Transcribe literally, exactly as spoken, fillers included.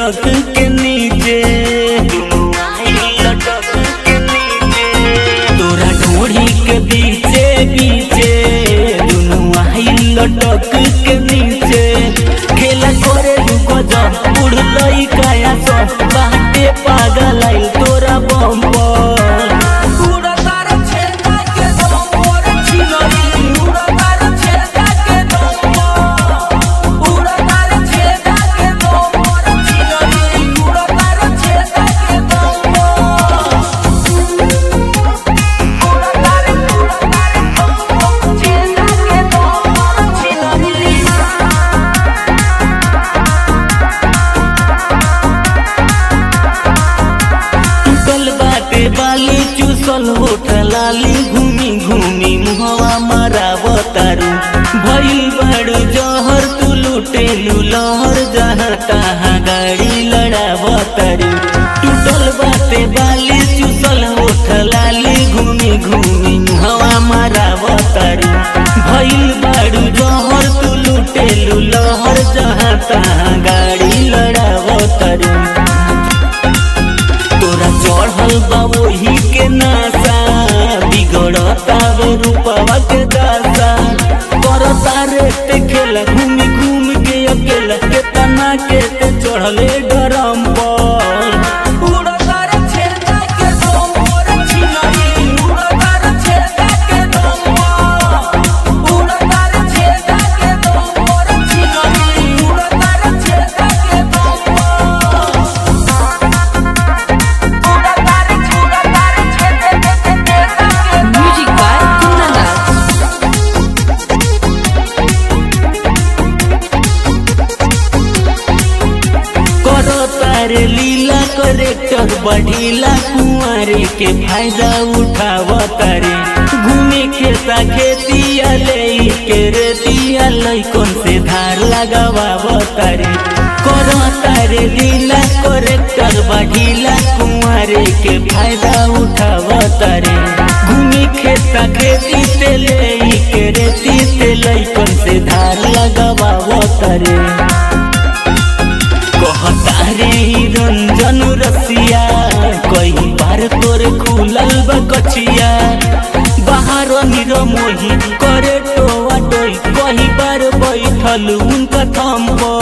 लटक के नीचे लटक के नीचे तोरा ढोढ़ी के बीचे बीचे दुनू आई लटक के नीचे खेला करे रुको जा उड़ लई काया सब बाटे पागल आइल तोरा बम पर बाली चूसल होठ लाली घूमी घूमी मुहवा मरावतारू भइल बड़ जहर तू लुटे लुलहर जहाँ तहाँ गाड़ी लड़ावतारू टूटल बाटे बाली चूसल होठ लाली घूमी घूमी मुहवा मरावतारू भइल बड़ जहर तू लुटे लुलहर जहाँ तहाँ गाड़ी लड़ावतारू चढ़ल बा वही के नासा बिगड़ता वे रूपवा के दासा करता रेते खेला घूमी घूम के अकेला के तना के ते चढ़ले डरम पर तारे लीला करेक्टर बढ़ीला कुंवारे के फायदा उठावतारे घूमे खेता खेतिया ले के रेतिया लइकन से धार लगावतारे करो तारे लीला करेक्टर बढ़ीला कुंवारे के फायदा उठावतारे घूमे खेता खेती ते ले के रेती ते लइकन से धार लगावतारे कहतारे रंजन रसिया कई बार तोरे खुलल बकचिया बाहर निर मोही करे टोआ टोई कई बार बैठल उनका थम